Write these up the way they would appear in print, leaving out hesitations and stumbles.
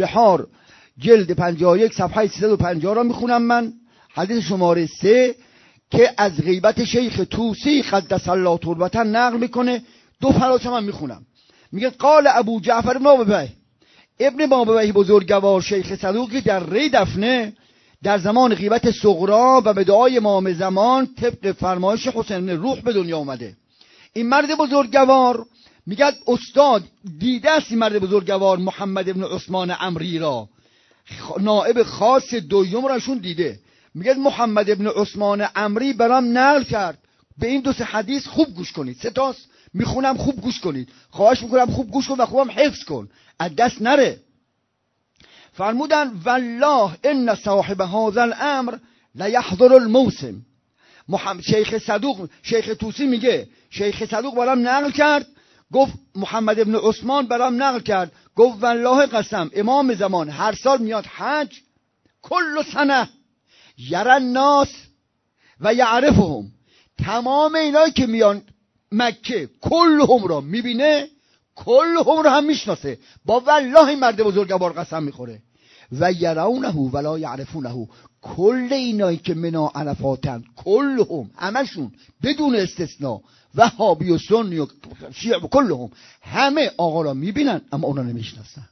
بحار جلد 51 صفحه 350 را میخونم من. حدیث شماره 3 که از غیبت شیخ طوسی قدس الله تربته نقل میکنه. دو فراز هم میخونم. میگه قال ابو جعفر ابن مابوی بزرگوار شیخ صدوقی در ری دفنه در زمان غیبت صغرا و به دعای امام زمان طبق فرمایش حسین بن روح به دنیا اومده. این مرد بزرگوار میگه استاد دیده است این مرد بزرگوار محمد ابن عثمان عمری را، نائب خاص دویم راشون دیده. میگه محمد ابن عثمان عمری برام نقل کرد. به این دو سه حدیث خوب گوش کنید، سه تاست میخونم خوب گوش کنید، خواهش میکنم خوب گوش کن و خوبم حفظ کن از دست نره. فرمودن والله ان صاحب هذا الامر لیحضر الموسم. شیخ صدوق، شیخ طوسی میگه شیخ صدوق برام نقل کرد، گفت محمد ابن عثمان برام نقل کرد، گفت والله قسم امام زمان هر سال میاد حج، کل سنه یرى الناس و یعرفهم، تمام اینایی که میان مکه کلهم را میبینه، کلهم را هم میشناسه. با والله این مرد بزرگوار قسم میخوره. و یرونه ولا یعرفونه، کل اینایی که منا عرفاتن کلهم همشون بدون استثناء، وهابی و سنی و شیعه و کلهم همه آقا را میبینن اما اونا نمیشناسن.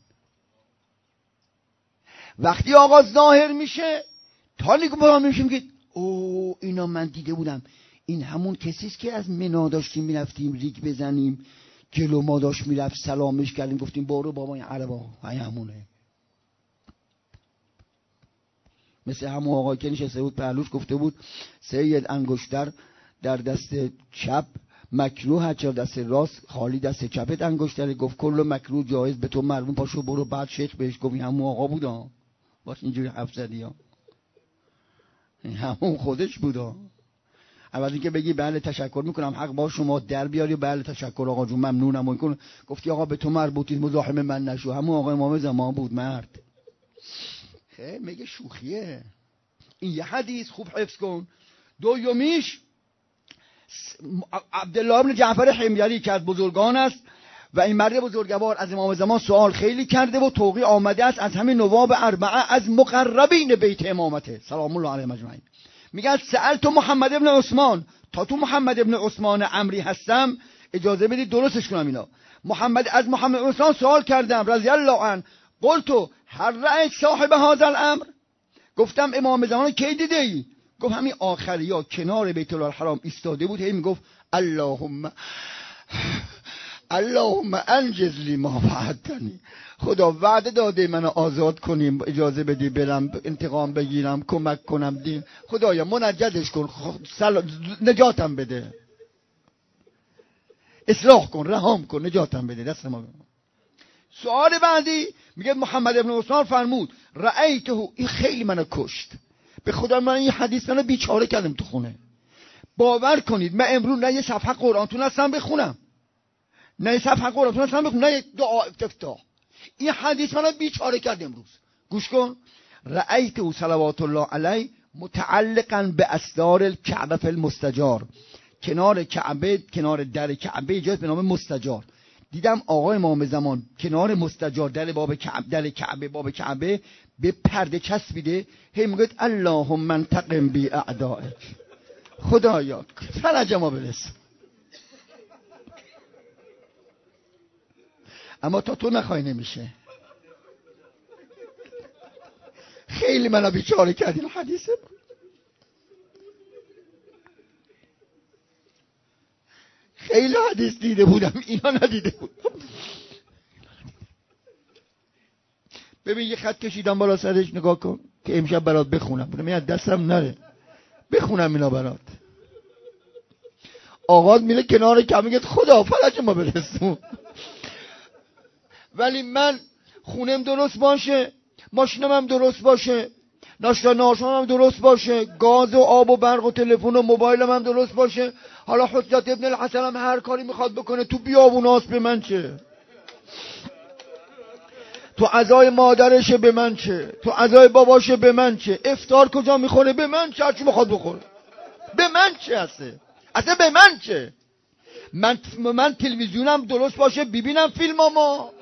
وقتی آقا ظاهر میشه تا نگاه میشیم که او اینا من دیده بودم، این همون کسیست که از منا داشتیم میرفتیم ریگ بزنیم، جلو ما داشت میرفت سلامش کردیم گفتیم برو بابا این عربا همونه. مثل همون آقای که نشسته بود پهلوش گفته بود سید انگشتر در دست چپ مکروه، چرا دست راست خالی، دست چپت انگشتره. گفت کل مکروه جایز به تو مرمون، پاشو برو. بعد شیخ بهش گفت این همون آقا بودا، باش اینجوری حرف زدی ها، این همون خودش بودا. اول اینکه بگی بله تشکر میکنم حق با شما در بیاری، بله تشکر آقا جون ممنونم و این گفتی آقا به تو مربوطی مزاحم من نشو، همون آقا امام زمان بود مرد. خیلی میگه شوخیه. این یه حدیث خوب حفظ کن. دومیش عبدالله بن جعفر حميري که از بزرگان است و این مرد بزرگوار از امام زمان سوال خیلی کرده و توقیع آمده است از همین نواب اربعه از مقربین بیت امامته سلام الله علیهم اجمعین. میگه سألت محمد ابن عثمان، تا تو محمد ابن عثمان عمری هستم اجازه بدید درستش کنم اینا. از محمد ابن عثمان سوال کردم رضی الله عنه، قلت هل رأیت صاحب هذا الامر، گفتم امام زمان کی دیده ای؟ گفت همین آخریا کنار بیت الله الحرام ایستاده بود، هی میگفت اللهم انجز لی ما وعدتنی، خدا وعده داده منو آزاد کنیم، اجازه بدی برم انتقام بگیرم، کمک کنم دین، خدایا منجدش کن، نجاتم بده، اصلاح کن، رحم کن، نجاتم بده، دست ما. سوال بعدی میگه محمد ابن عثمان فرمود رأیته، این خیلی منو کشت، به خدا من این حدیث منو بیچاره کردم تو خونه. باور کنید من امروز نه یه صفحه قرآن تونستم بخونم، نه یه صفحه قرآن تونستم بخونم، نه یه دعا افتتاح. این حدیث منو بیچاره کرد امروز. گوش کن. رأیته صلوات الله علیه متعلقا به اسدار الکعبه فی المستجار، کنار کعبه، کنار در کعبه جای به نام مستجار. دیدم آقای امام زمان کنار مستجار در باب کعبه، در کعبه باب کعبه به پرده چسبیده، هی میگه اللهم انتقم بی اعدائک، خدایا فرج ما برس، اما تا تو نخوای نمیشه. خیلی منو بیچاره کردین حدیثه. خیلی حدیث دیده بودم اینا ندیده بود. ببین یه خط کشیدم بالا سرش، نگاه کن که امشب برات بخونم، میاد دستم نره بخونم اینا برات. آقا میره کنار کعبه میگه خدا فرج ما برسون. ولی من خونم درست باشه، ماشینم هم درست باشه، ناشتا ناشام هم درست باشه، گاز و آب و برق و تلفن و موبایلم هم درست باشه، حالا حجت ابن الحسن هم هر کاری میخواد بکنه، تو بیابوناست به من چه؟ تو عزای مادرشه به من چه؟ تو عزای باباشه به من چه؟ افطار کجا میخوره به من چه؟ هرچی میخواد بخوره به من چه هسته؟ اصلا به من چه؟ من تلویزیونم درست باشه ببینم فیلمامو،